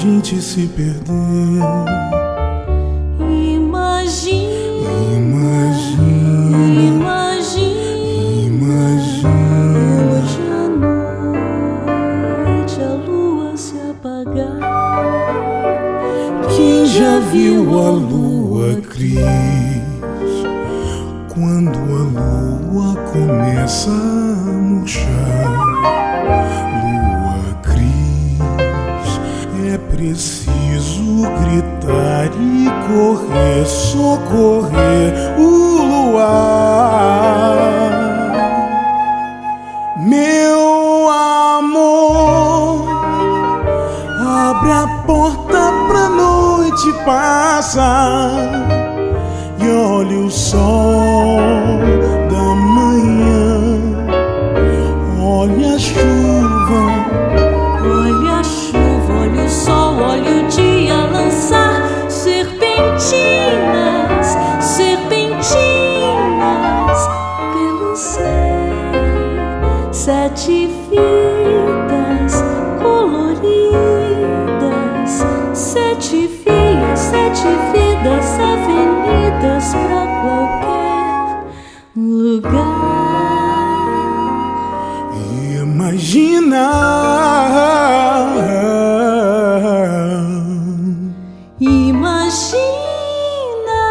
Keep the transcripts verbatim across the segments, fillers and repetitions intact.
gente se perder. Imagina, Imagina, imagina, imagina. hoje à noite a lua se apagar. Quem já viu a lua cris, quando a lua começa a murchar? Lua cris, é preciso gritar e correr, socorrer o luar. Meu amor, abre a porta pra noite passar e olhe o sol da manhã. Olha a chuva, Olha a chuva, olha o sol, olha o dia lançar serpentinas, serpentinas pelo céu, sete vidas coloridas, sete vias, sete vidas, avenidas pra qualquer lugar. imagina. Imagina,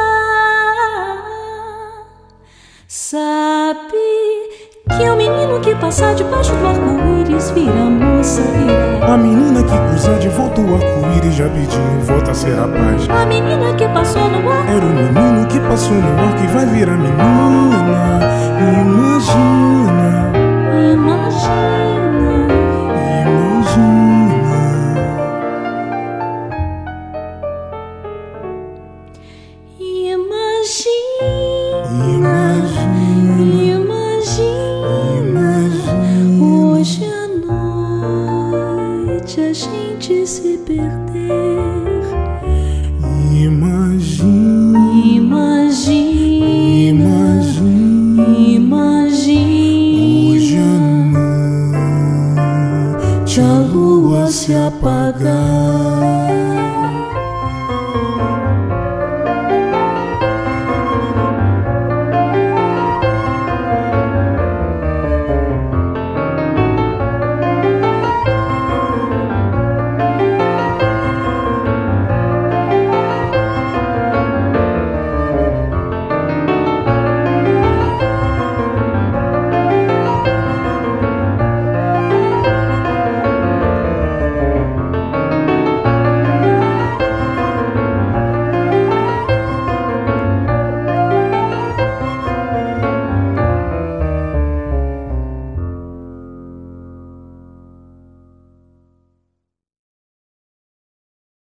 sabe que é o menino que passar debaixo do arco-íris vira moça, vira. A menina que cruzar de volta o arco-íris já pediu, volta a ser rapaz. A menina que passou no ar Era o menino que passou no ar que vai virar menina. Imagina, imagina, imagina. imagina, imagina, hoje à noite a gente se perder. Imagina, Imagina, imagina. Hoje imagina à noite a lua se apagar.